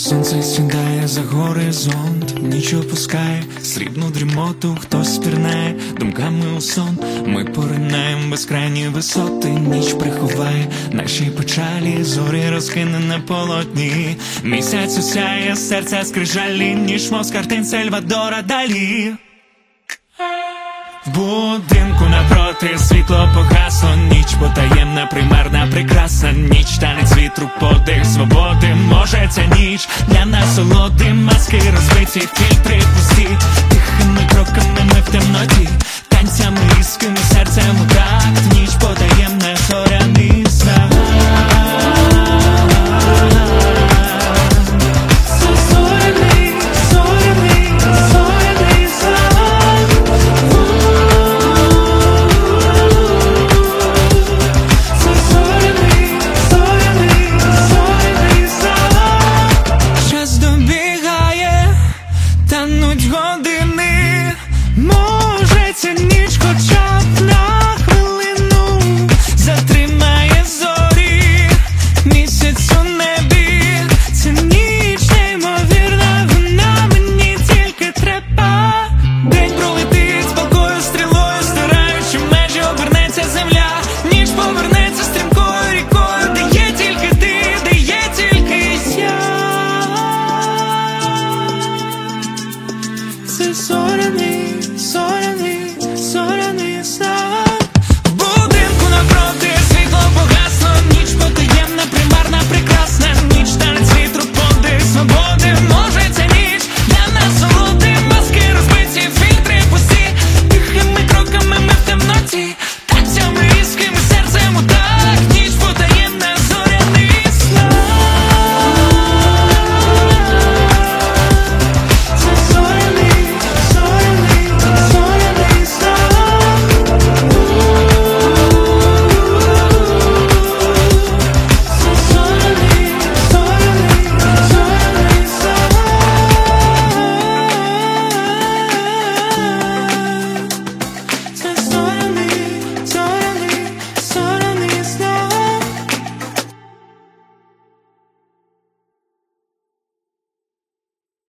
Сонце сідає за горизонт, ніч опускає срібну дрімоту, хтось спірнає думками у сон. Ми поринаємо безкрайні висоти, ніч приховає наші печалі, зорі розкине на полотні. Місяць осяє, серця скрижалі, ніж мов з картин Сальвадора Далі. В будинку напроти світло погасло, ніч потаємна, примарна, прекрасна ніч, танець вітру, подих свободи. Може ця ніч для насолоди, маски розбиті, фільтри пусті, тихими кроками